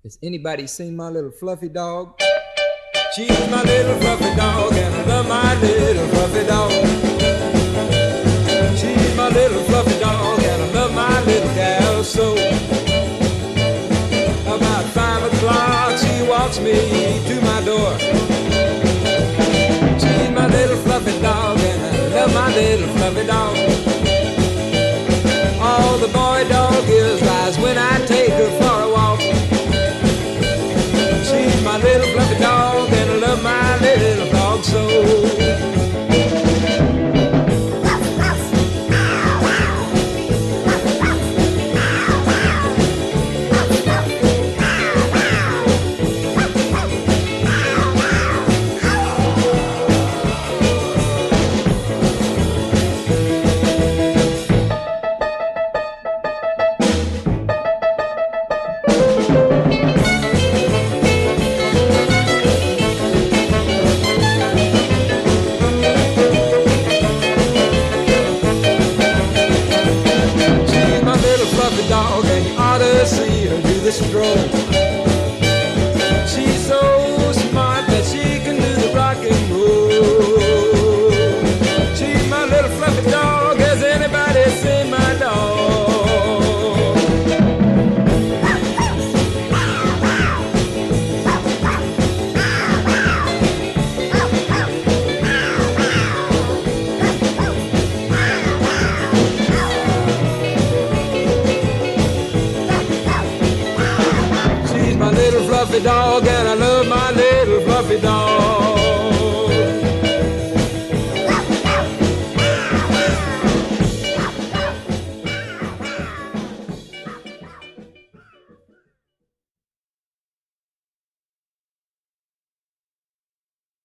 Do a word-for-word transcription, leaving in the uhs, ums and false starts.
Has anybody seen my little fluffy dog? She's my little fluffy dog, and I love my little fluffy dog. She's my little fluffy dog, and I love my little gal so. About five o'clock, she walks me to my door. She's my little fluffy dog, and I love my little fluffy dog. All the boy dog is lies when I take her for a walk. She's my little fluffy dog, and I love my little dog so. Dog, and you ought to see her do the stroll. She's so smart that she can do the rock and roll. She's my little fluffy dog. Has anybody seen my dog? My little fluffy dog, and I love my little fluffy dog.